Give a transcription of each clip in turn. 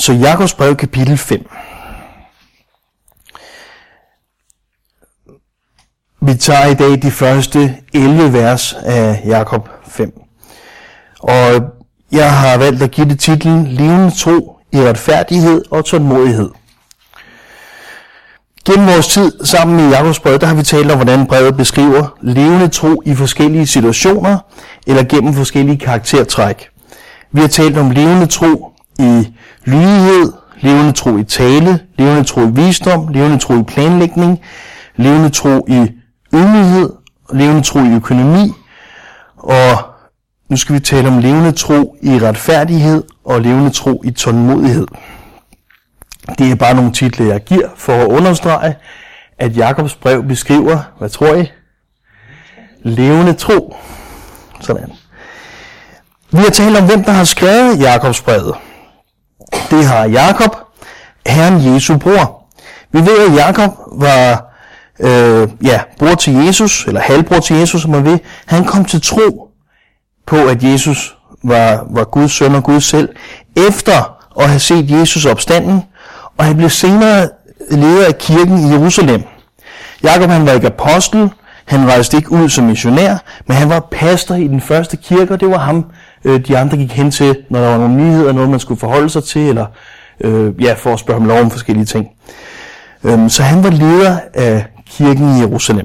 Så Jakobs brev kapitel 5. Vi tager i dag de første 11 vers af Jakob 5. Og jeg har valgt at give det titlen Levende tro i retfærdighed og tålmodighed. Gennem vores tid sammen med Jakobs brev, der har vi talt om, hvordan brevet beskriver levende tro i forskellige situationer eller gennem forskellige karaktertræk. Vi har talt om levende tro i lydighed, levende tro i tale, levende tro i visdom, levende tro i planlægning, levende tro i ydmyghed, levende tro i økonomi, og nu skal vi tale om levende tro i retfærdighed og levende tro i tålmodighed. Det er bare nogle titler, jeg giver for at understrege, at Jakobs brev beskriver, hvad tror I? Levende tro. Sådan. Vi har talt om, hvem der har skrevet Jakobs brevet. Det har Jakob, Herren Jesu bror. Vi ved, at Jakob var bror til Jesus, eller halvbror til Jesus, som man ved. Han kom til tro på, at Jesus var Guds søn og Gud selv, efter at have set Jesus opstanden, og han blev senere leder af kirken i Jerusalem. Jakob, han var ikke apostel, han rejste ikke ud som missionær, men han var pastor i den første kirke, og det var ham, de andre gik hen til, når der var nogle nyheder, noget man skulle forholde sig til, eller for at spørge ham lov om forskellige ting. Så han var leder af kirken i Jerusalem.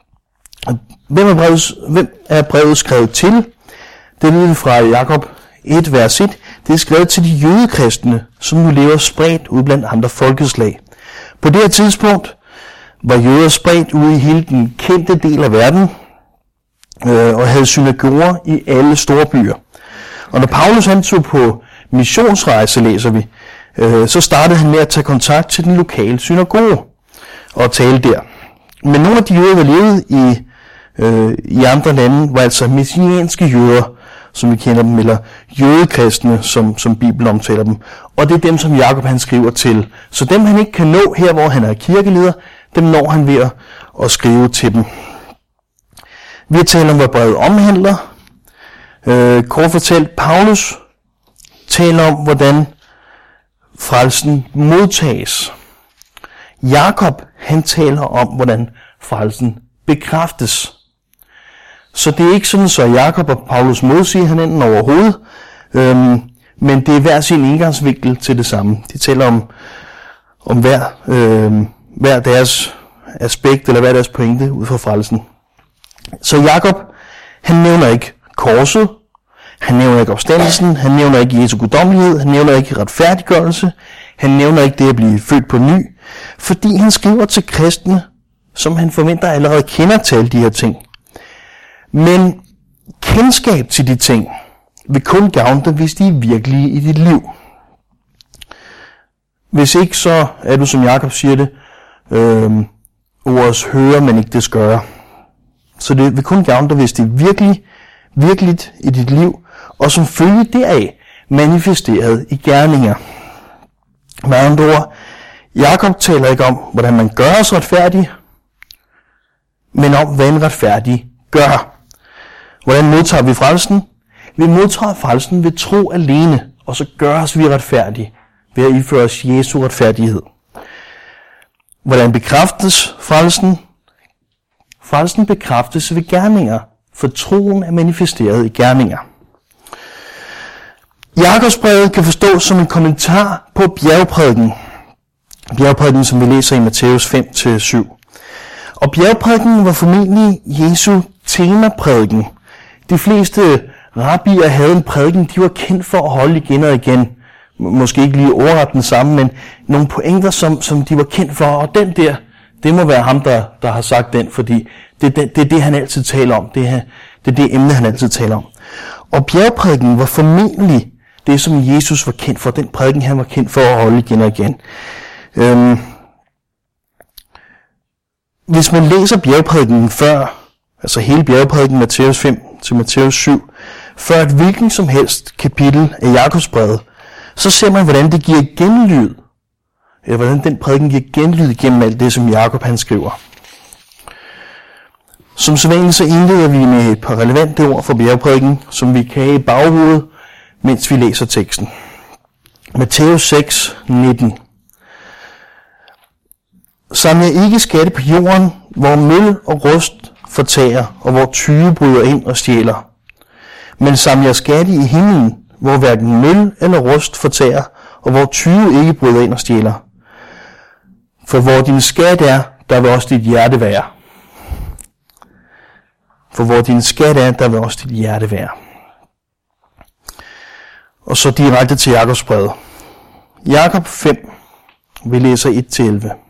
Hvem er brevet skrevet til? Det ved vi fra Jakob 1, vers 1. Det er skrevet til de jødekristne, som nu lever spredt ud blandt andre folkeslag. På det her tidspunkt var jøder spredt ude i hele den kendte del af verden, og havde synagoger i alle store byer. Og når Paulus han tog på missionsrejse, læser vi, så startede han med at tage kontakt til den lokale synagoge og tale der. Men nogle af de jøder, der levede i andre lande, var altså messianske jøder, som vi kender dem, eller jødekristne, som Bibelen omtaler dem. Og det er dem, som Jakob han skriver til. Så dem han ikke kan nå her, hvor han er kirkeleder, dem når han ved at skrive til dem. Vi har talt om, hvad brevet omhandler. Kort fortalt, Paulus taler om, hvordan frelsen modtages. Jakob, han taler om, hvordan frelsen bekræftes. Så det er ikke sådan, så Jakob og Paulus modsiger hinanden overhovedet, men det er hver sin indgangsvinkel til det samme. De taler om hver deres aspekt, eller hver deres pointe ud fra frelsen. Så Jakob, han nævner ikke korset, han nævner ikke opstandelsen, han nævner ikke Jesu guddommelighed, han nævner ikke retfærdiggørelse, han nævner ikke det at blive født på ny, fordi han skriver til kristne, som han forventer allerede kender til alle de her ting. Men kendskab til de ting vil kun gavne dig, hvis de er virkelige i dit liv. Hvis ikke, så er du, som Jakob siger det, ordets hører, men ikke det gør. Så det vil kun gavne dig, hvis det er virkeligt i dit liv, og som følge deraf manifesteret i gerninger. Med andre ord, Jakob taler ikke om, hvordan man gør os retfærdig, men om, hvad en retfærdig gør. Hvordan modtager vi frelsen? Vi modtager frelsen ved tro alene, og så gør os vi retfærdige ved at iføre os Jesu retfærdighed. Hvordan bekræftes frelsen? Frelsen bekræftes ved gerninger, for troen er manifesteret i gerninger. Jakobsbrevet kan forstås som en kommentar på bjergprædiken. Bjergprædiken, som vi læser i Matthæus 5-7. Og bjergprædiken var formentlig Jesu temaprædiken. De fleste rabbier havde en prædiken, de var kendt for at holde igen og igen. Måske ikke lige ordret den samme, men nogle pointer, som de var kendt for. Og den der, det må være ham, der har sagt den, fordi det er det, han altid taler om. Det er det emne, han altid taler om. Og bjergprædiken var formentlig det, som Jesus var kendt for. Den prædiken, han var kendt for at holde igen og igen. Hvis man læser bjergprædiken før, altså hele bjergprædiken Matthæus 5 til Matthæus 7, før et hvilken som helst kapitel af Jakobsbrevet, så ser man, hvordan det giver genlyd, eller hvordan den prædiken giver genlyd gennem alt det, som Jakob han skriver. Som sædvanligt så indleder vi med et par relevante ord fra bjergprædiken, som vi kan have i baghovedet, mens vi læser teksten. Matthæus 6, 19. Saml jer ikke skatte på jorden, hvor møl og rust fortærer, og hvor tyve bryder ind og stjæler. Men saml jer skatte i himlen, hvor hverken møl eller rust fortærer, og hvor tyve ikke bryder ind og stjæler. For hvor din skat er, der vil også dit hjerte være. For hvor din skat er, der vil også dit hjerte være. Og så direkte til Jakobs brev. Jakob 5, vi læser 1-11.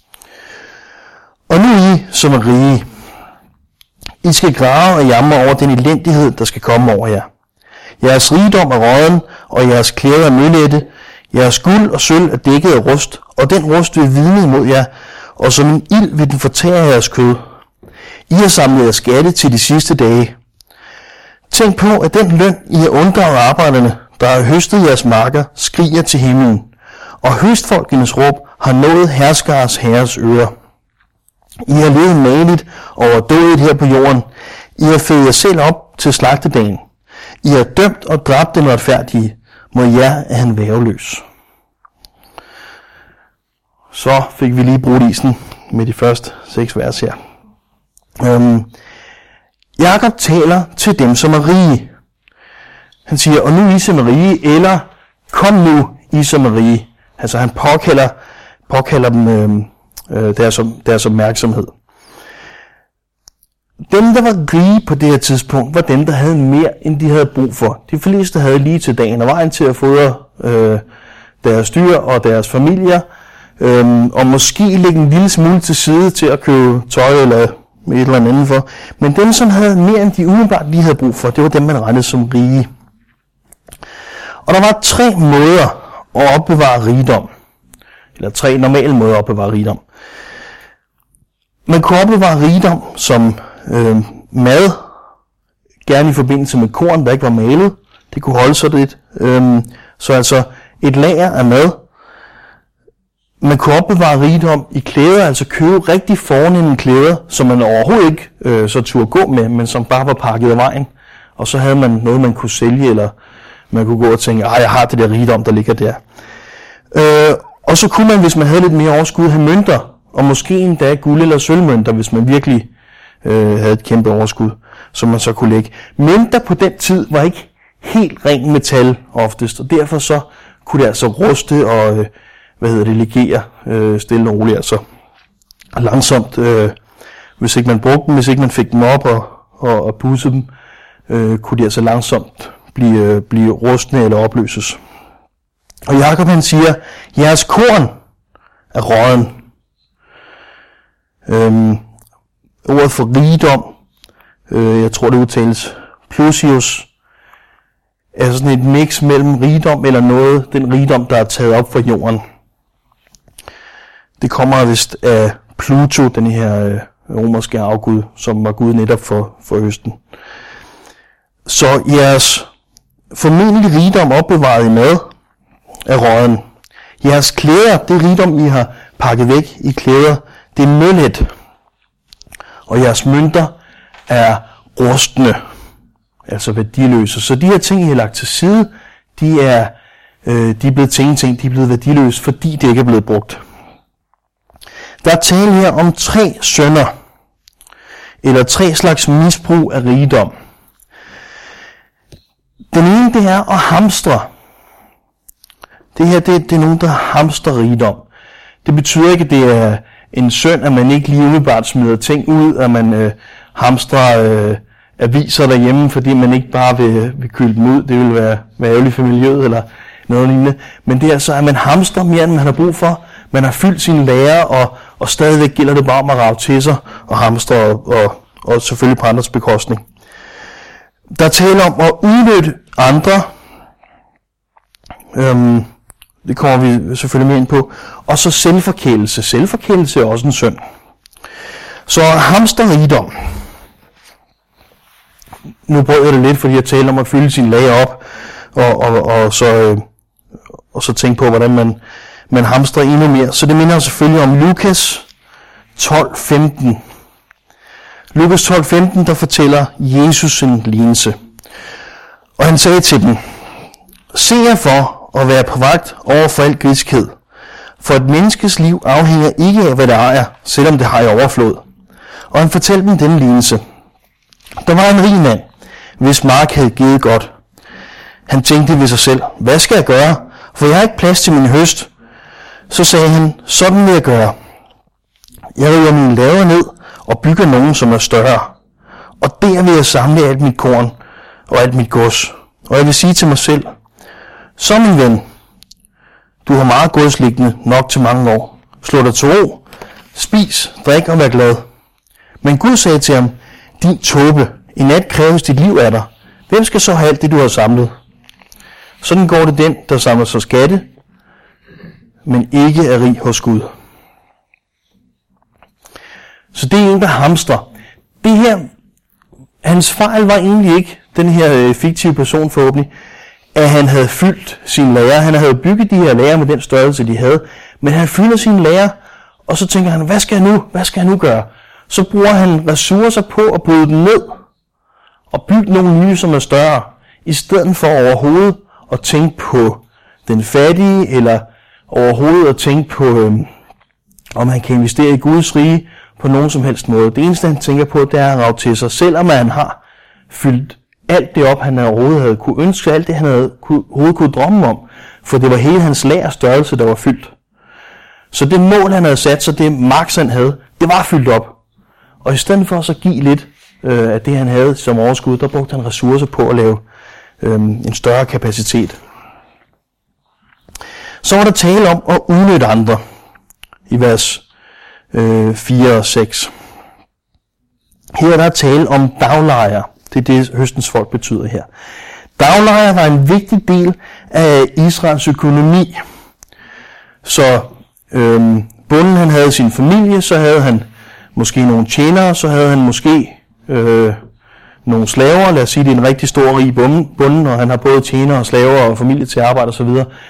Og nu I, som er rige, I skal grave og jamre over den elendighed, der skal komme over jer. Jeres rigdom er rådden, og jeres klæder er møllette. Jeres guld og sølv er dækket af rust, og den rust vil vidne imod jer, og som en ild vil den fortære jeres kød. I har samlet jeres skatte til de sidste dage. Tænk på, at den løn, I har unddraget arbejderne, der har høstet jeres marker, skriger til himlen, og høstfolkenes råb har nået herskers herres ører. I har levet maligt og overdådigt her på jorden. I har fedt jer selv op til slagtedagen. I har dømt og dræbt den retfærdige. Mod jer er han værgeløs. Så fik vi lige brudt isen med de første 6 vers her. Jakob taler til dem, som er rige. Han siger, og nu I som er rige, eller kom nu I som er rige. Altså han påkalder dem deres opmærksomhed. Dem, der var rige på det her tidspunkt, var dem, der havde mere, end de havde brug for. De fleste havde lige til dagen og vejen til at fodre deres dyr og deres familier, og måske lægge en lille smule til side til at købe tøj eller et eller andet for. Men dem, som havde mere, end de umiddelbart lige havde brug for, det var dem, man regnede som rige. Og der var 3 måder at opbevare rigdom. Eller 3 normale måder at opbevare rigdom. Man kunne opbevare rigdom som mad, gerne i forbindelse med korn, der ikke var malet. Det kunne holde sig lidt. Så altså et lager af mad. Man kunne opbevare rigdom i klæder, altså købe rigtig fornemme klæder, som man overhovedet ikke så turde gå med, men som bare var pakket af vejen. Og så havde man noget, man kunne sælge, eller man kunne gå og tænke, jeg har det der rigdom, der ligger der. Og så kunne man, hvis man havde lidt mere overskud, have mønter, og måske endda guld- eller sølvmønter, hvis man virkelig havde et kæmpe overskud, som man så kunne lægge. Mønter på den tid var ikke helt ren metal oftest, og derfor så kunne det altså ruste og legere stille og roligt, altså langsomt, hvis ikke man brugte dem, hvis ikke man fik dem op og pudsede dem, kunne de altså langsomt blive rustne eller opløses. Og Jakob han siger, jeres korn er rådden. Ordet for rigdom, jeg tror det udtales plusius, er sådan et mix mellem rigdom eller noget, den rigdom, der er taget op fra jorden. Det kommer vist af Pluto, den her romerske afgud, som var gud netop for høsten. Så jeres formentlig rigdom opbevaret i mad er rådden. Jeres klæder, det rigdom, I har pakket væk i klæder, det er møllet. Og jeres mønter er rustne, altså værdiløse. Så de her ting, I har lagt til side, de er blevet til ingenting, de er blevet værdiløse, fordi det ikke er blevet brugt. Der er tale her om 3 synder, eller 3 slags misbrug af rigdom. Den ene, det er at hamstre. Det her, det er nogen, der hamstrer rigdom. Det betyder ikke, at det er en synd, at man ikke lige umiddelbart smider ting ud, at man hamstrer aviser derhjemme, fordi man ikke bare vil kylde dem ud. Det vil være ærgerligt for miljøet eller noget lignende. Men det er altså, at man hamstrer mere, end man har brug for. Man har fyldt sine lager, og stadigvæk gælder det bare om at rage til sig og hamstre, og selvfølgelig på andres bekostning. Der taler om at udnytte andre. Det kommer vi selvfølgelig mere ind på. Og så selvforkælelse. Selvforkælelse er også en synd. Så hamsterrigdom. Nu prøver jeg det lidt, fordi jeg taler om at fylde sine lager op, og så tænke på, hvordan man hamstrer endnu mere. Så det minder selvfølgelig om Lukas 12:15. Lukas 12:15, der fortæller Jesus en lignelse. Og han sagde til dem, se jer for, og være på vagt over for al griskhed. For et menneskes liv afhænger ikke af, hvad det ejer, selvom det har i overflod. Og han fortalte dem denne lignelse. Der var en rig mand, hvis mark havde givet godt. Han tænkte ved sig selv, hvad skal jeg gøre, for jeg har ikke plads til min høst. Så sagde han, sådan vil jeg gøre. Jeg river mine laver ned og bygger nogen, som er større. Og der vil jeg samle alt mit korn og alt mit gods. Og jeg vil sige til mig selv, så min ven, du har meget gods liggende nok til mange år. Slå dig til ro, spis, drik og vær glad. Men Gud sagde til ham, din tåbe, i nat kræves dit liv af dig. Hvem skal så have alt det, du har samlet? Sådan går det den, der samler sig skatte, men ikke er rig hos Gud. Så det er en, der hamstrer. Det her, hans fejl var egentlig ikke, den her fiktive person forhåbentlig, at han havde fyldt sin lager. Han havde bygget de her lager med den størrelse, de havde. Men han fylder sin lager, og så tænker han, hvad skal jeg nu gøre? Så bruger han ressourcer på at bryde dem ned, og bygge nogle nye, som er større, i stedet for overhovedet at tænke på den fattige, eller overhovedet at tænke på, om han kan investere i Guds rige på nogen som helst måde. Det eneste, han tænker på, det er at rage til sig, selvom han har fyldt alt det op, han overhovedet havde kunne ønske, alt det, han overhovedet kunne drømme om, for det var hele hans lagerstørrelse, der var fyldt. Så det mål, han havde sat sig, det maks, han havde, det var fyldt op. Og i stedet for så give lidt af det, han havde som overskud, der brugte han ressourcer på at lave en større kapacitet. Så var der tale om at udnytte andre i vers 4 og 6. Her er der tale om daglejer. Det er det, høstens folk betyder her. Daglejer var en vigtig del af Israels økonomi. Så bonden han havde sin familie, så havde han måske nogle tjenere, så havde han måske nogle slaver. Lad os sige, det er en rigtig stor rig bonde, og han har både tjenere og slaver og familie til at arbejde osv.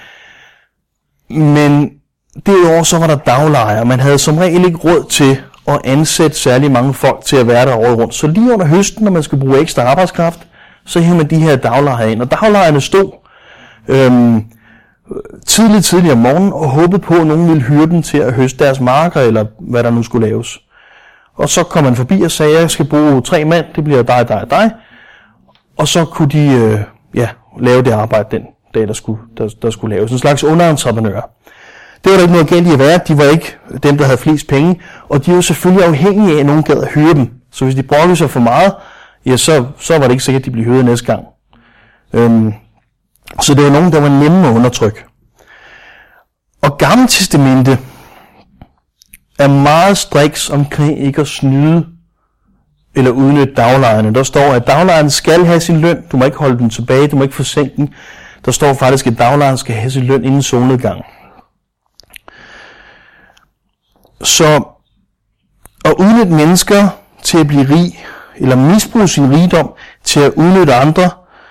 Men derudover så var der daglejere. Man havde som regel ikke råd til at ansætte særlig mange folk til at være der året rundt. Så lige under høsten, når man skulle bruge ekstra arbejdskraft, så hævde man de her daglejere ind. Og daglejerne stod tidligt om morgenen og håbede på, at nogen ville hyre dem til at høste deres marker, eller hvad der nu skulle laves. Og så kom man forbi og sagde, jeg skal bruge 3 mand, det bliver dig. Og så kunne de lave det arbejde den dag, der skulle laves. En slags underentreprenører. Det var der ikke noget galt i at være. De var ikke dem, der havde flest penge. Og de var selvfølgelig afhængige af, at nogen gad at hyre dem. Så hvis de brokkede sig for meget, ja, så var det ikke sikkert, at de blev hyret næste gang. Så det var nogen, der var nemme at undertrykke. Og Gamle Testamente er meget striks omkring ikke at snyde eller udnytte daglejerne. Der står, at daglejerne skal have sin løn. Du må ikke holde den tilbage, du må ikke forsænke den. Der står faktisk, at daglejeren skal have sin løn inden solnedgang. Så at udnytte mennesker til at blive rig, eller misbruge sin rigdom til at udnytte andre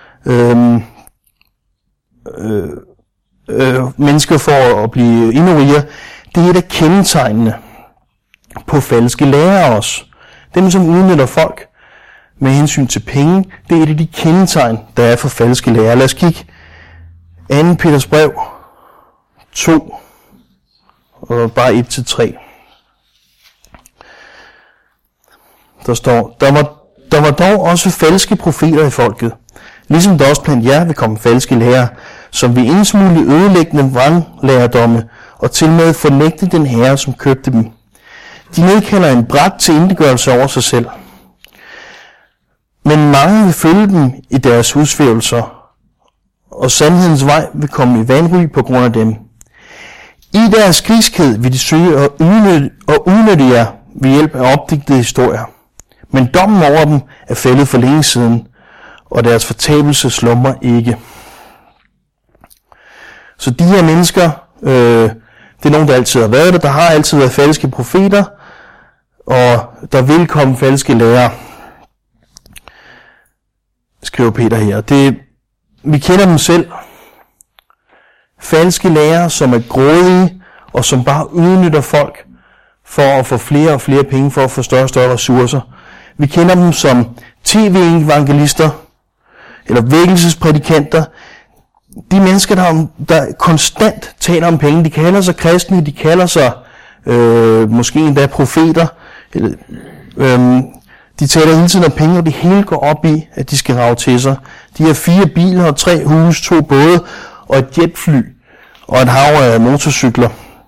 mennesker for at blive endnu rigere, det er et af kendetegnene på falske lærere også. Dem, som udnytter folk med hensyn til penge, det er et af de kendetegn, der er for falske lærere. Lad os kigge 2. Peters brev 2, og bare 1-3. Der står, der var dog også falske profeter i folket, ligesom der også blandt jer vil komme falske lærere, som vil indsmugle ødelæggende vranglæredomme og til med fornægte den herre, som købte dem. De nedkalder en brat til intetgørelse over sig selv. Men mange vil følge dem i deres udsvævelser, og sandhedens vej vil komme i vanry på grund af dem. I deres griskhed vil de søge at udnytte jer ved hjælp af opdigtede historier. Men dommen over dem er fældet for længe siden, og deres fortabelse slumrer ikke. Så de her mennesker, det er nogen, der altid har været der. Der har altid været falske profeter, og der vil komme falske lærere, skriver Peter her. Vi kender dem selv. Falske lærere, som er grådige, og som bare udnytter folk for at få flere og flere penge, for at få større og større ressourcer. Vi kender dem som tv-evangelister, eller vækkelsesprædikanter. de mennesker, der konstant taler om penge, de kalder sig kristne, de kalder sig måske endda profeter, de taler hele tiden om penge, og det hele går op i, at de skal rage til sig. De har 4 biler og 3 huse, 2 både og et jetfly og et hav af motorcykler.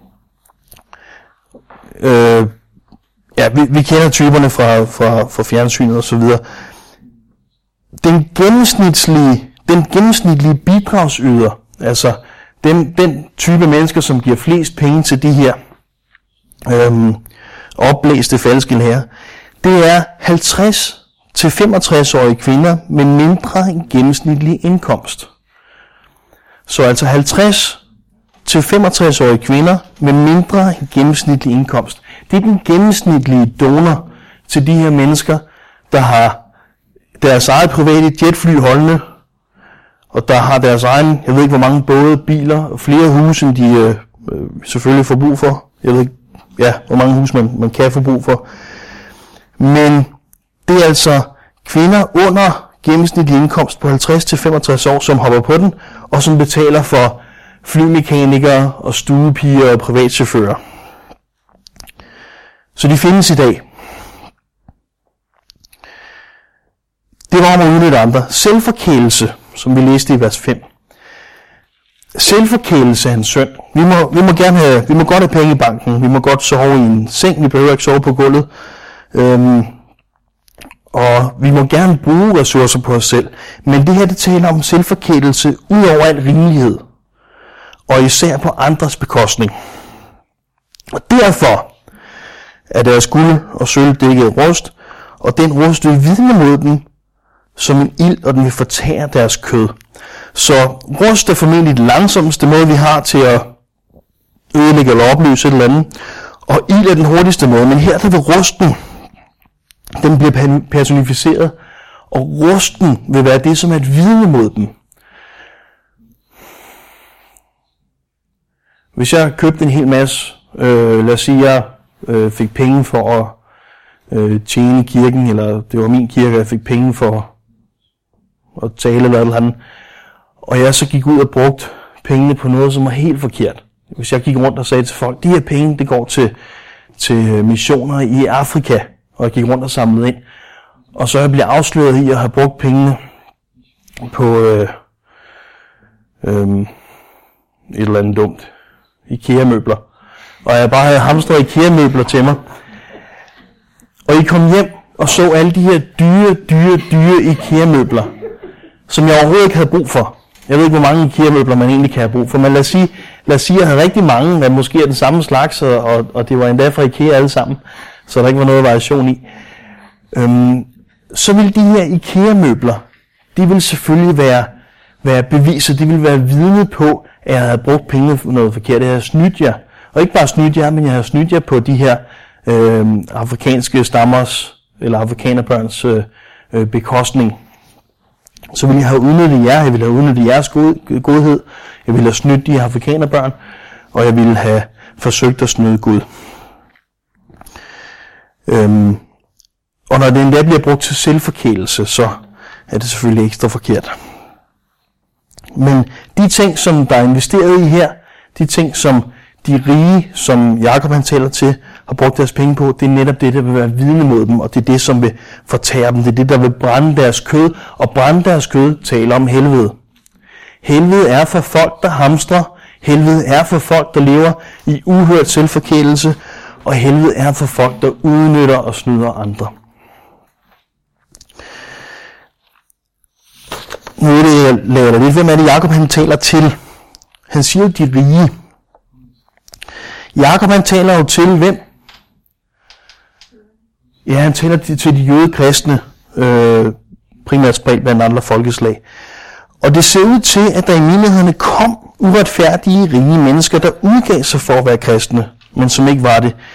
Vi kender typerne fra fjernsynet og så videre. Den gennemsnitlige bidragsyder, altså den type mennesker, som giver flest penge til de her opblæste falske lærer, det er 50-65-årige kvinder med mindre end gennemsnitlig indkomst. Så altså 50-65-årige kvinder med mindre end gennemsnitlig indkomst. Det er den gennemsnitlige donor til de her mennesker, der har deres eget private jetfly holdende, og der har deres egen, jeg ved ikke hvor mange både, biler og flere huse, end de selvfølgelig får brug for. Jeg ved ikke, hvor mange huse man kan få brug for. Men det er altså kvinder under gennemsnitlig indkomst på 50-65 år, som hopper på den, og som betaler for flymekanikere og stuepiger og privatchauffører. Så de findes i dag. Det var om at udnytte andre. Selvforkælelse, som vi læste i vers 5. Selvforkælelse er en synd. Vi må godt have penge i banken. Vi må godt sove i en seng. Vi behøver ikke sove på gulvet. Og vi må gerne bruge ressourcer på os selv. Men det her, det taler om selvforkælelse ud over al rimelighed. Og især på andres bekostning. Og derfor er deres guld og sølv dækket rust, og den rust vil vidne mod dem som en ild, og den vil fortære deres kød. Så rust er formentlig den langsomste måde, vi har til at ødelægge eller opløse et eller andet. Og ild er den hurtigste måde, men her der vil rusten, den bliver personificeret, og rusten vil være det, som er et vidne mod dem. Hvis jeg købte en hel masse, lad os sige, jeg fik penge for at tjene i kirken, eller det var min kirke, jeg fik penge for at tale eller andet, og jeg så gik ud og brugte pengene på noget, som var helt forkert. Hvis jeg gik rundt og sagde til folk, de her penge, det går til missioner i Afrika, og jeg gik rundt og samlede ind, og så jeg blev afsløret i at have brugt pengene på et eller andet dumt, IKEA-møbler, og jeg bare havde hamstret IKEA-møbler til mig, og I kom hjem og så alle de her dyre IKEA-møbler, som jeg overhovedet ikke havde brug for. Jeg ved ikke, hvor mange IKEA-møbler man egentlig kan have brug for, men lad os sige, at jeg havde rigtig mange, der måske er den samme slags, og det var endda fra IKEA alle sammen, så der ikke var noget variation i. Så ville de her IKEA-møbler, de ville selvfølgelig være beviser, de ville være vidne på, at jeg havde brugt penge for noget forkert. Jeg havde snydt jer, og ikke bare snydt jer, men jeg havde snydt jer på de her afrikanske stammers, eller afrikanerbørns bekostning. Så ville jeg have udnyttet jer, jeg ville have udnyttet jeres godhed, jeg ville have snydt de her afrikanerbørn, og jeg ville have forsøgt at snyde Gud. Og når det endda bliver brugt til selvforkælelse, så er det selvfølgelig ekstra forkert. Men de ting, som der er investeret i her, de ting, som de rige, som Jakob han taler til, har brugt deres penge på, det er netop det, der vil være vidne mod dem, og det er det, som vil fortære dem. Det er det, der vil brænde deres kød, og brænde deres kød taler om helvede. Helvede er for folk, der hamstrer. Helvede er for folk, der lever i uhørt selvforkælelse, og helvede er for folk, der udnytter og snyder andre. Nu er det, jeg laver det lidt. Hvem er det, Jakob han taler til? Han siger jo de rige. Jakob han taler jo til hvem? Ja, han taler til de jødekristne, primært spredt blandt andre folkeslag. Og det ser ud til, at der i menighederne kom uretfærdige rige mennesker, der udgav sig for at være kristne, men som ikke var det.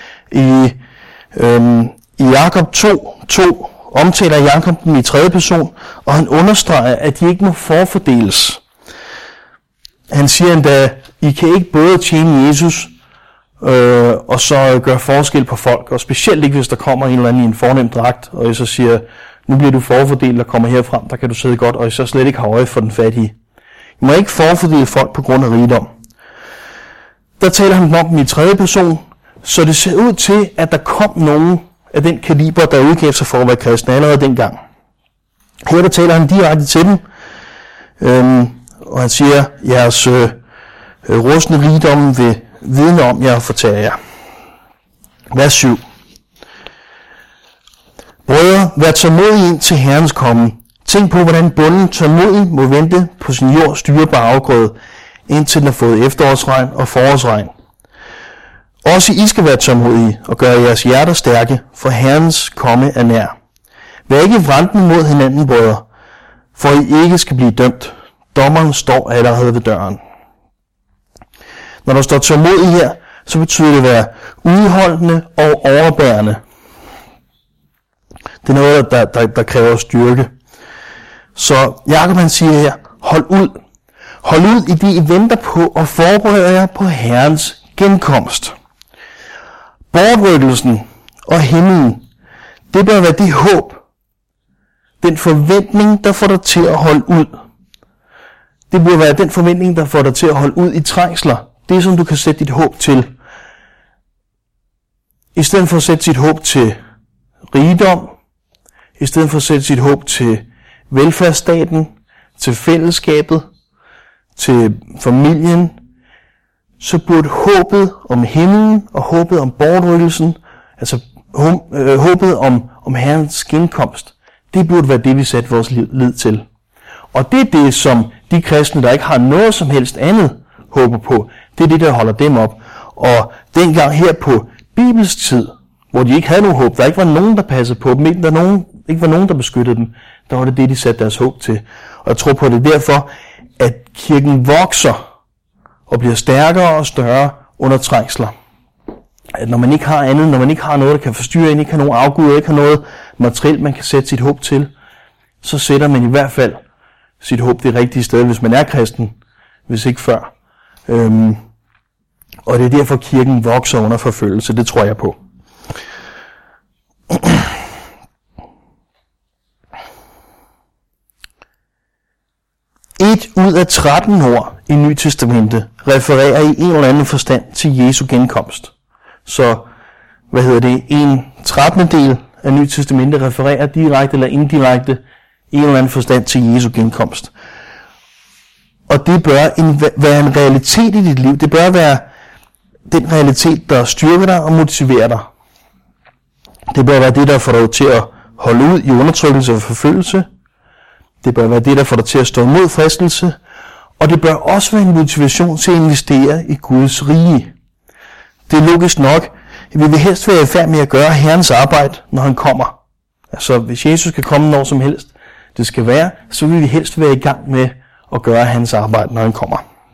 I Jakob 2 omtaler Jakob dem i tredje person, og han understreger, at de ikke må forfordeles. Han siger endda, I kan ikke både tjene Jesus, og så gøre forskel på folk, og specielt ikke, hvis der kommer en eller anden i en fornem dragt, og I så siger, nu bliver du forfordelt og kommer herfrem, der kan du sidde godt, og I så slet ikke har øje for den fattige. I må ikke forfordele folk på grund af rigdom. Der taler han om dem i tredje person, så det ser ud til, at der kom nogen af den kaliber, der udgav sig for at være kristne allerede dengang. Her der taler han direkte til dem, og han siger, jeres rustne rigdom vil vidne om jer og fortære jer. Vers 7. Brødre, vær tålmodige ind til Herrens komme. Tænk på, hvordan bonden tålmodig må vente på sin jords dyrebare afgrøde, indtil den har fået efterårsregn og forårsregn. Også I skal være tålmodige og gøre jeres hjerter stærke, for Herrens komme er nær. Vær ikke vrenten mod hinanden, brødre, for I ikke skal blive dømt. Dommeren står allerede ved døren. Når der står tålmodig her, så betyder det at være udholdende og overbærende. Det er noget, der kræver styrke. Så Jakob han siger her, hold ud. Hold ud i det, I venter på og forbereder jer på Herrens genkomst. Bortrykkelsen og himlen, det bør være det håb, den forventning, der får dig til at holde ud. Det bør være den forventning, der får dig til at holde ud i trængsler. Det, som du kan sætte dit håb til. I stedet for at sætte sit håb til rigdom, i stedet for at sætte sit håb til velfærdsstaten, til fællesskabet, til familien, så burde håbet om himlen og håbet om bortrykkelsen, altså håbet om Herrens genkomst, det burde være det, vi sætter vores lid til. Og det er det, som de kristne, der ikke har noget som helst andet håber på, det er det, der holder dem op. Og dengang her på Bibels tid, hvor de ikke havde nogen håb, der ikke var nogen, der passede på dem, ikke var nogen, der beskyttede dem, der var det det, de satte deres håb til. Og jeg tror på, at det er derfor, at kirken vokser og bliver stærkere og større under trængsler. At når man ikke har andet, når man ikke har noget, der kan forstyrre en, ikke har nogen afgud, ikke har noget materielt, man kan sætte sit håb til, så sætter man i hvert fald sit håb det rigtige sted, hvis man er kristen, hvis ikke før. Og det er derfor, kirken vokser under forfølgelse, det tror jeg på. Et ud af 13 ord i Nye Testamente refererer i en eller anden forstand til Jesu genkomst. Så, en 13. del af Nye Testamente refererer direkte eller indirekte i en eller anden forstand til Jesu genkomst. Og det bør være en realitet i dit liv. Det bør være den realitet, der styrker dig og motiverer dig. Det bør være det, der får dig til at holde ud i undertrykkelse og forfølgelse. Det bør være det, der får dig til at stå imod fristelse. Og det bør også være en motivation til at investere i Guds rige. Det er logisk nok. Vi vil helst være i færd med at gøre Herrens arbejde, når han kommer. Altså, hvis Jesus kan komme når som helst, det skal være, så vil vi helst være i gang med at gøre hans arbejde, når han kommer.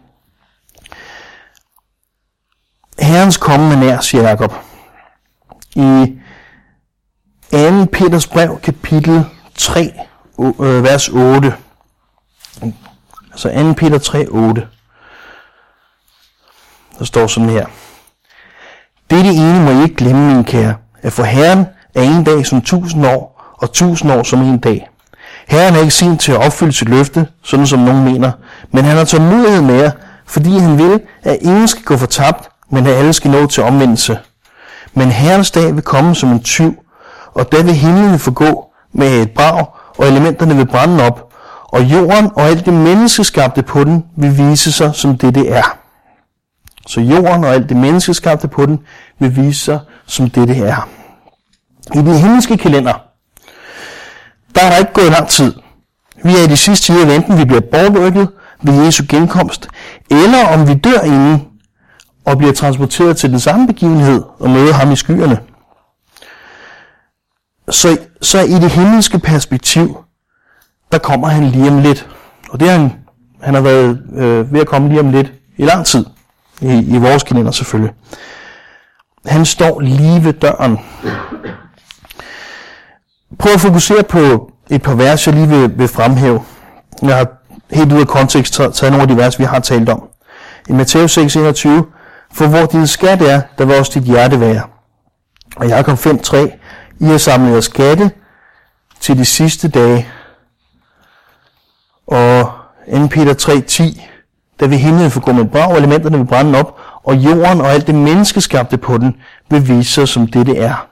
Herrens komme er nær, siger Jakob. I 2. Peters brev, kapitel 3, vers 8. Altså 2. Peter 3, 8. Der står sådan her. Dette ene må I ikke glemme, mine kære, at for Herren er en dag som 1000 år, og 1000 år som en dag. Herren er ikke sent til at opfylde sit løfte, sådan som nogen mener, men han har tålmodighed med jer, fordi han vil, at ingen skal gå fortabt, men at alle skal nå til omvendelse. Men Herrens dag vil komme som en tyv, og da vil himlen forgå med et brag, og elementerne vil brænde op, og jorden og alt det menneskeskabte på den vil vise sig som det er. Så jorden og alt det menneskeskabte på den vil vise sig som det er. I den himmelske kalender, der er der ikke gået lang tid. Vi er i de sidste tider, enten vi bliver bortrykket ved Jesu genkomst, eller om vi dør inden og bliver transporteret til den samme begivenhed og møder ham i skyerne. Så i det himmelske perspektiv, der kommer han lige om lidt. Og det er han har været ved at komme lige om lidt i lang tid. I vores kalender selvfølgelig. Han står lige ved døren. Prøv at fokusere på et par vers, jeg lige vil fremhæve. Jeg har helt ud af kontekst taget nogle af de vers, vi har talt om. I Matthæus 6:21, for hvor din skat er, der vil også dit hjerte være. Og Jakob 5:3, I har samlet jeres skatte til de sidste dage. Og 2. Peter 3:10, da vil himlen forgå med brag, og elementerne vil brænde op, og jorden og alt det menneskeskabte på den vil vise sig som det er.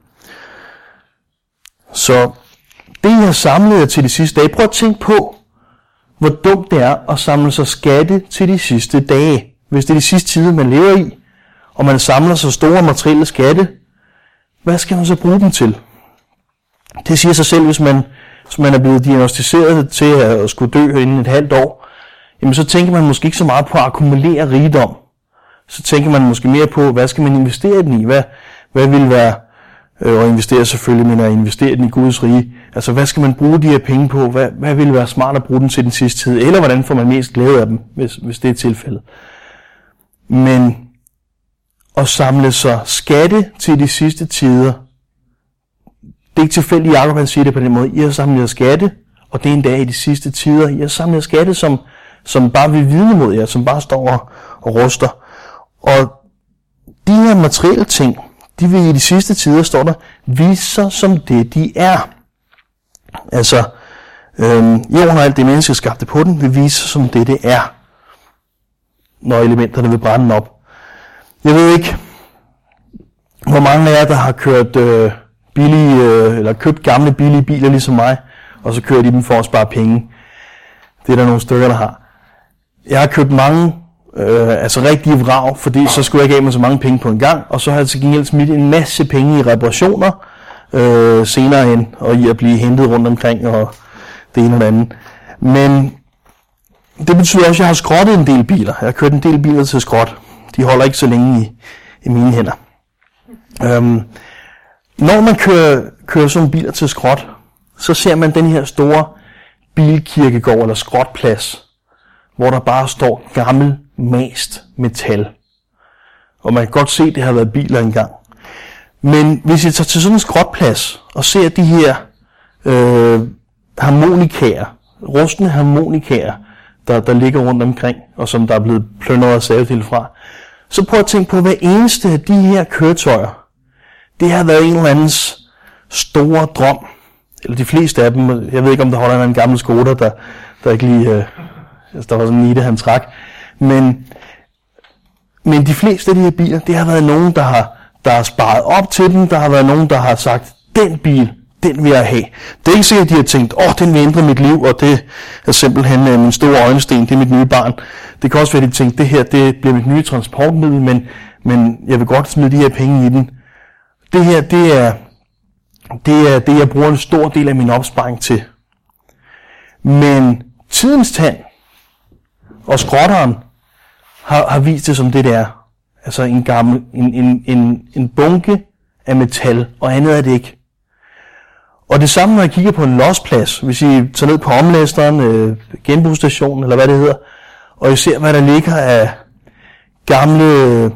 Så det jeg samlede til de sidste dage, prøv at tænke på, hvor dumt det er at samle sig skatte til de sidste dage. Hvis det er de sidste tider, man lever i, og man samler så store materielle skatte, hvad skal man så bruge dem til? Det siger sig selv, hvis man er blevet diagnosticeret til at skulle dø inden et halvt år, jamen så tænker man måske ikke så meget på at akkumulere rigdom. Så tænker man måske mere på, hvad skal man investere den i? Hvad vil være, og investere selvfølgelig, men at investere den i Guds rige. Altså hvad skal man bruge de her penge på? Hvad vil være smart at bruge den til den sidste tid? Eller hvordan får man mest glæde af dem, hvis det er tilfældet? Men at samle sig skatte til de sidste tider, det er ikke tilfældigt, Jakob han siger det på den måde. I har samlet jer skatte, og det er en dag i de sidste tider. I har samlet jer skatte, som bare vil vidne mod jer, som bare står og ruster. Og de her materielle ting, de vil i de sidste tider, står der, vise sig som det de er. Altså, jorden og alt det menneskeskabte på den, vil vise sig som det er, når elementerne vil brænde op. Jeg ved ikke, hvor mange af jer, der har kørt eller købt gamle billige biler ligesom mig, og så kører de dem for at spare penge. Det er der nogle stykker, der har. Jeg har købt mange, rigtige vrag, fordi så skulle jeg ikke af med så mange penge på en gang, og så har jeg til gengæld smidt en masse penge i reparationer senere hen, og i at blive hentet rundt omkring, og det ene og det andet. Men det betyder også, at jeg har skrottet en del biler. Jeg har kørt en del biler til skrot. De holder ikke så længe i mine hænder. Når man kører sådan biler til skrot, så ser man den her store bilkirkegård eller skrotplads, hvor der bare står gammel mast metal. Og man kan godt se, at det har været biler engang. Men hvis I tager til sådan en skrotplads og ser de her harmonikaer, rustne harmonikaer, der ligger rundt omkring, og som der er blevet plyndret og savet til fra, så prøv at tænke på, at hver eneste af de her køretøjer, det har været en eller andens store drøm. Eller de fleste af dem, jeg ved ikke om der holder en gammel Skoda, der ikke lige, der var sådan en han trak. Men de fleste af de her biler, det har været nogen, der har sparet op til dem. Der har været nogen, der har sagt, den bil, den vil jeg have. Det er ikke sikkert, at de har tænkt, den vil ændre mit liv, og det er simpelthen min store øjesten, det er mit nye barn. Det kan også være, at de tænkte, det her, det bliver mit nye transportmiddel, men jeg vil godt smide de her penge i den. Det her, det er det, jeg bruger en stor del af min opsparing til. Men tidens tand og skrotteren har vist det som det er. Altså en gammel, en bunke af metal, og andet er det ikke. Og det samme, når jeg kigger på en losplads, hvis I tager ned på omlasteren, genbrugsstationen, eller hvad det hedder, og I ser, hvad der ligger af gamle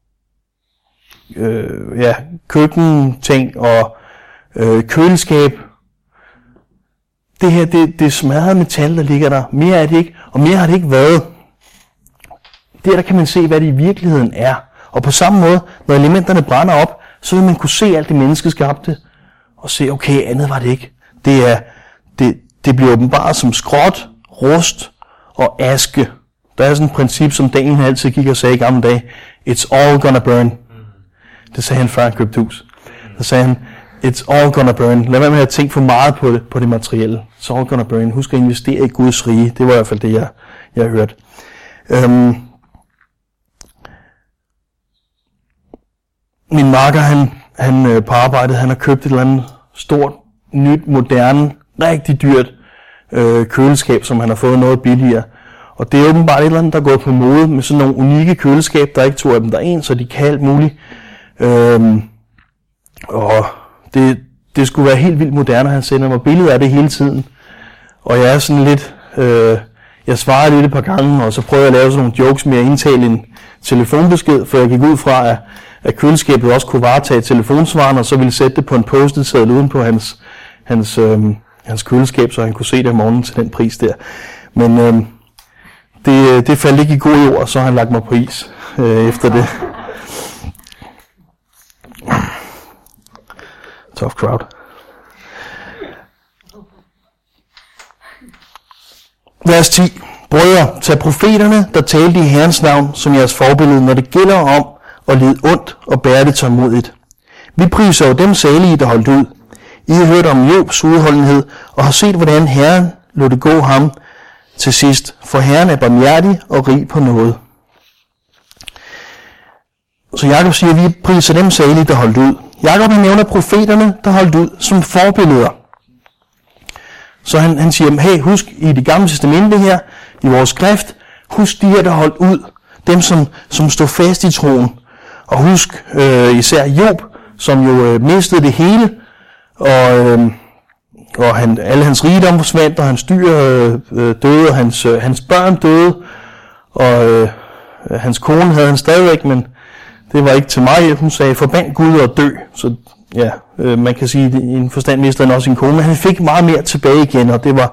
køkkenting og køleskab. Det her, det er smadret metal, der ligger der. Mere er det ikke, og mere har det ikke været. Der kan man se, hvad det i virkeligheden er. Og på samme måde, når elementerne brænder op, så vil man kunne se alt det menneskeskabte, og se, okay, andet var det ikke. Det bliver åbenbart som skrot, rust og aske. Der er sådan et princip, som Daniel altid gik og sagde i gamle dage, it's all gonna burn. Det sagde han før han købte hus. Der sagde han, it's all gonna burn. Lad være med at tænke for meget på det materielle. It's all gonna burn. Husk at investere i Guds rige. Det var i hvert fald det, jeg hørte. Min makker, han på arbejdet, han har købt et eller andet stort, nyt, moderne, rigtig dyrt køleskab, som han har fået noget billigere. Og det er åbenbart et eller andet, der er gået på mode med sådan nogle unikke køleskab. Der er ikke to af dem, der er en, så de kan alt muligt. Og det skulle være helt vildt moderne, han sender mig billeder af det hele tiden. Og jeg er sådan lidt, jeg svarede lidt et par gange, og så prøvede jeg at lave sådan nogle jokes med at indtale en telefonbesked, for jeg gik ud fra, at køleskabet også kunne varetage telefonsvaren, og så ville sætte det på en post-it-seddel uden på hans køleskab, så han kunne se det om morgenen til den pris der. Men det faldt ikke i god jord, så har han lagt mig på is efter det. Tough crowd. Vers 10. Brødre, tag profeterne, der talte i Herrens navn, som jeres forbillede, når det gælder om at lide ondt og bære det tålmodigt. Vi priser jo dem salige, der holdt ud. I har hørt om Jobs udholdenhed og har set, hvordan Herren lod det gå ham til sidst, for Herren er barmhjertig og rig på noget. Så Jakob siger, at vi priser dem salige, der holdt ud. Jakob nævner profeterne, der holdt ud, som forbilleder. Så han siger, hey, husk i det gamle testamente her, i vores skrift, husk de her, der holdt ud, dem som stod fast i troen. Og husk især Job, som jo mistede det hele, og alle hans rigdom forsvandt, og hans dyr døde, og hans børn døde, og hans kone havde han stadigvæk, men det var ikke til mig. Hun sagde, forband Gud og dø. Så ja, man kan sige, at i en forstand mistede han også sin kone, men han fik meget mere tilbage igen, og det var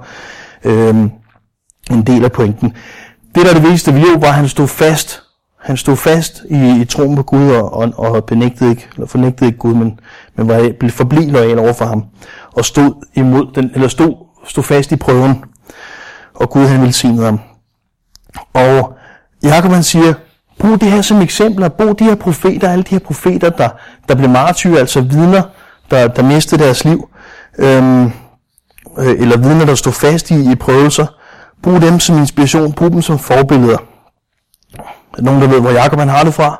en del af pointen. Det, der det vigtigste ved Job, var, at han stod fast. Han stod fast i troen på Gud og fornægtede ikke Gud, men var forblev loyal over for ham og stod fast i prøven, og Gud han velsignede ham. Og Jakob han siger, brug det her som eksempler, brug de her profeter, alle de her profeter, der blev martyrer, altså vidner, der mistede deres liv, eller vidner, der stod fast i prøvelser. Brug dem som inspiration, brug dem som forbilleder. Er nogen, der ved, hvor Jakob han har det fra?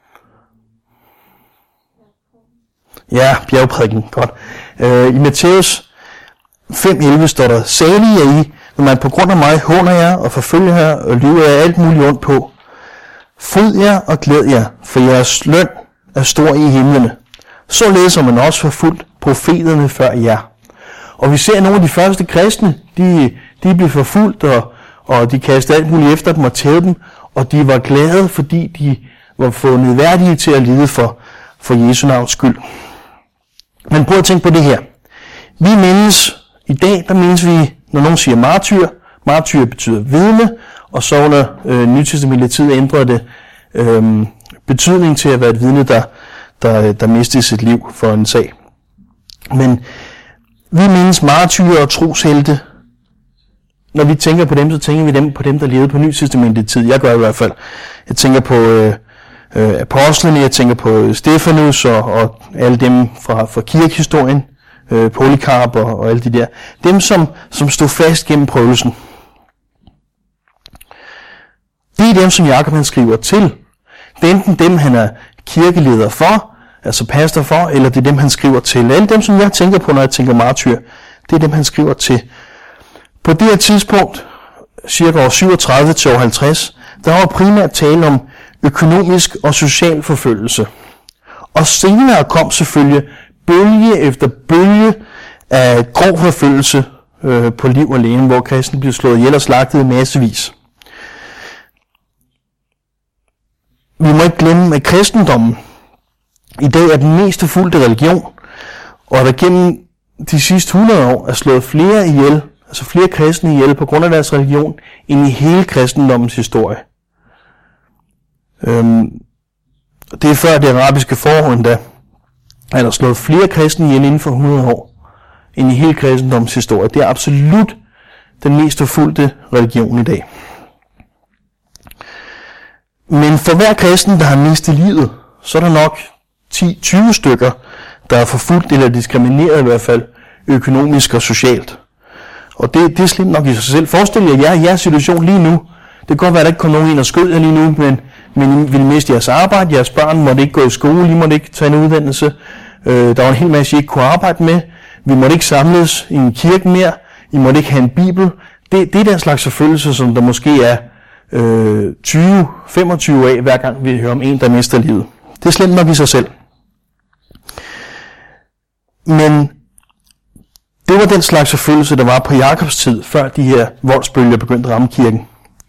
Ja, bjergprædiken, godt. I Matthæus 5:11 står der, salige er I, når man på grund af mig håner jer og forfølger jer og lyver jer alt muligt ondt på. Fryd jer og glæd jer, for jeres løn er stor i himlene. Således har man også forfulgt profeterne før jer. Og vi ser, at nogle af de første kristne, de blev forfulgt, og de kastede alt muligt efter dem og tævede dem, og de var glade, fordi de var fundet værdige til at lide for Jesu navns skyld. Men prøv at tænke på det her. Vi mindes, i dag, der mindes vi, når nogen siger martyr. Martyr betyder vidne, og så under nytestamentet tid ændrede det betydning til at være et vidne, der mistede sit liv for en sag. Men vi mindes martyrer og troshelte. Når vi tænker på dem, så tænker vi på dem, der levede på nytestamentet tid. Jeg gør i hvert fald. Jeg tænker på apostlene, jeg tænker på Stefanus og alle dem fra kirkehistorien, Polycarp og alle de der. Dem, som stod fast gennem prøvelsen. Det er dem, som Jakob han skriver til. Det er enten dem, han er kirkeleder for, altså pastor for, eller det er dem, han skriver til. Alle dem, som jeg tænker på, når jeg tænker martyr, det er dem, han skriver til. På det her tidspunkt, cirka år 37 til år 50, der var primært tale om økonomisk og social forfølgelse. Og senere kom selvfølgelig bølge efter bølge af grov forfølgelse på liv og legeme, hvor kristne blev slået ihjel og slagtet i massevis. Vi må ikke glemme, at kristendommen i dag er den mest forfulgte religion, og at der gennem de sidste 100 år er slået flere ihjel, altså flere kristne ihjel på grund af deres religion, end i hele kristendommens historie. Det er før det arabiske forår endda, at der slået flere kristne ihjel inden for 100 år, end i hele kristendommens historie. Det er absolut den mest forfulgte religion i dag. Men for hver kristen, der har mistet livet, så er der nok 10-20 stykker, der er forfulgt eller diskrimineret i hvert fald økonomisk og socialt. Og det er slemt nok i sig selv. Forestil jer jeres situation lige nu. Det kan godt være, at der ikke kommer nogen ind og skød jer lige nu, men I vil miste jeres arbejde, jeres børn måtte ikke gå i skole, I måtte ikke tage en uddannelse. Der var en hel masse, I ikke kunne arbejde med. Vi måtte ikke samles i en kirke mere. I måtte ikke have en bibel. Det er den slags forfølgelse, som der måske er 20-25 af, hver gang vi hører om en, der mister livet. Det er slemt nok i sig selv. Men det var den slags forfølgelse, der var på Jakobs tid, før de her voldsbølger begyndte at ramme kirken.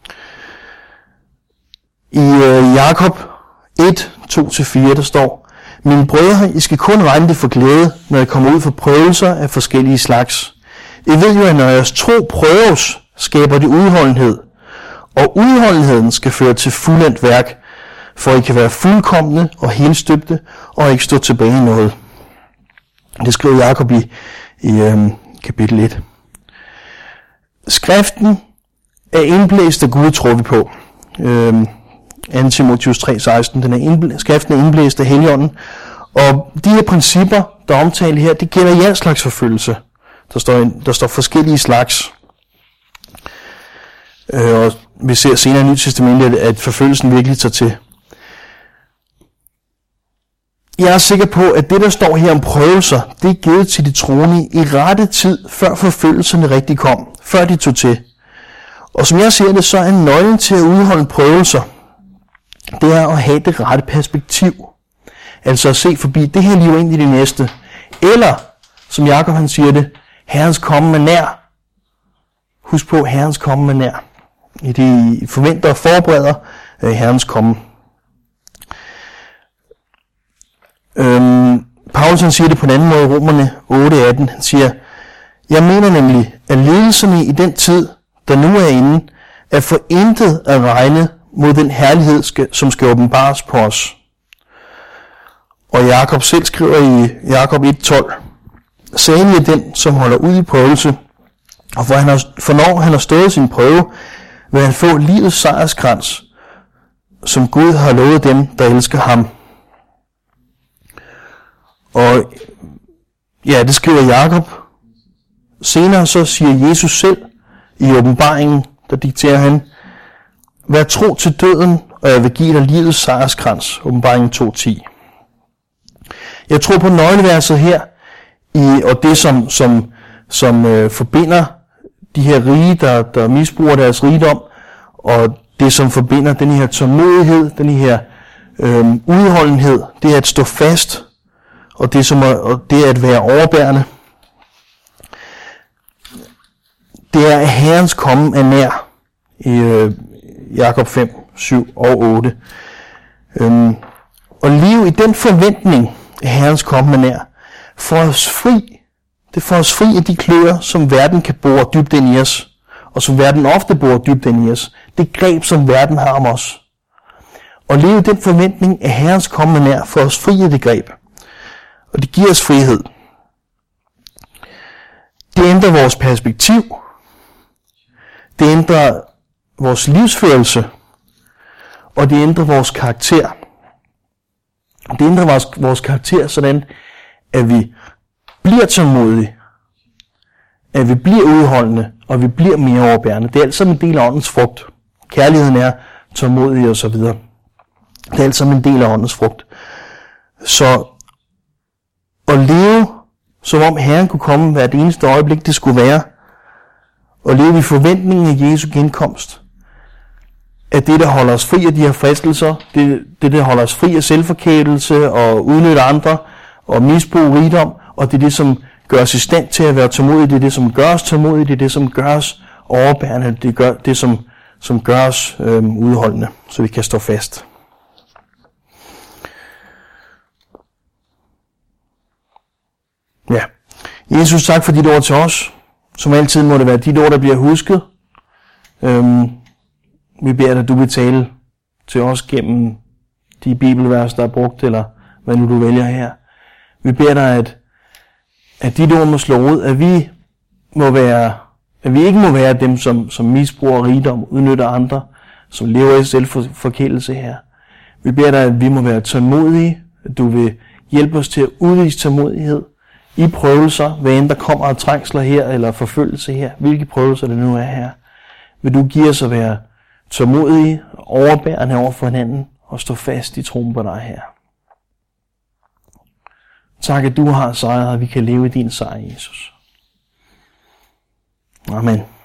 I Jakob 1, 2-4, der står, mine brødre, I skal kun regne det for glæde, når I kommer ud for prøvelser af forskellige slags. I ved jo, at når jeres tro prøves, skaber det udholdenhed. Og udholdenheden skal føre til fuldendt værk, for I kan være fuldkomne og helstøbte, og ikke stå tilbage i noget. Det skriver Jakob i kapitel 1. Skriften er indblæst af Gud, tror vi på. 2. Timotheus 3:16, skriften er indblæst af Helligånden. Og de her principper, der omtaler her, det gælder i al slags forfølgelse. Der står forskellige slags. Og vi ser senere i Nyt Testamentet, at forfølgelsen virkelig tager til. Jeg er sikker på, at det, der står her om prøvelser, det er givet til de troende i rette tid, før forfølgelserne rigtig kom, før de tog til. Og som jeg ser det, så er nøglen til at udholde prøvelser, det er at have det rette perspektiv. Altså at se forbi det her liv ind i det næste. Eller, som Jakob han siger det, Herrens komme er nær. Husk på, Herrens komme er nær. I de forventer og forbereder Herrens komme. Paulus han siger det på en anden måde i Romerne 8:18. Han siger, jeg mener nemlig, at lidelserne i den tid, der nu er inde, er for intet at regne mod den herlighed, som skal åbenbares på os. Og Jakob selv skriver i Jakob 1:12, salig er den, som holder ud i prøvelse, og for når han har stået sin prøve, vil han få livets sejrskrans, som Gud har lovet dem, der elsker ham. Og ja, det skriver Jakob. Senere så siger Jesus selv i åbenbaringen, der dikterer han, vær tro til døden, og jeg vil give dig livets sejrskrans. Åbenbaringen 2:10. Jeg tror på nøgleverset her, og det som forbinder de her rige, der misbruger deres rigdom, og det som forbinder den her tålmodighed, den her udholdenhed, det er at stå fast, og det er at være overbærende. Det er, at Herrens komme er nær i Jakob 5:7 og 8. Og leve i den forventning, at Herrens komme er nær, får os fri. Det får os fri af de kløer, som verden kan bore dybt ind i os, og som verden ofte borer dybt ind i os. Det greb, som verden har om os. Og leve i den forventning, at Herrens komme er nær, får os fri af det greb. Og det giver os frihed. Det ændrer vores perspektiv. Det ændrer vores livsførelse. Og det ændrer vores karakter. Det ændrer vores karakter sådan, at vi bliver tålmodige, at vi bliver udholdende, og vi bliver mere overbærende. Det er alt sammen en del af åndens frugt. Kærligheden er tålmodig og så videre. Det er alt sammen en del af åndens frugt. Så at leve, som om Herren kunne komme hvert eneste øjeblik, det skulle være, og leve i forventningen af Jesu genkomst, at det, der holder os fri af de her fristelser, det der holder os fri af selvforkælelse og udnytte andre og misbrug rigdom, og det er det, som gør os i stand til at være tålmodige, det er det, som gør os tålmodige, det er det, som gør os overbærende, det er det, som gør os udholdende, så vi kan stå fast. Ja. Jesus, tak for dit ord til os. Som altid må det være dit ord, der bliver husket. Vi beder dig, at du vil tale til os gennem de bibelvers, der er brugt, eller hvad nu du vælger her. Vi beder dig, at dit ord må slå ud, at vi ikke må være dem, som misbruger rigdom, udnytter andre, som lever i selvforkælelse her. Vi beder dig, at vi må være tålmodige, at du vil hjælpe os til at udvise tålmodighed i prøvelser, hvad end der kommer af trængsler her, eller forfølgelse her, hvilke prøvelser det nu er her. Vil du give os at være tålmodige, overbærende over for hinanden, og stå fast i troen på dig her. Tak, at du har sejret, og vi kan leve i din sejr, Jesus. Amen.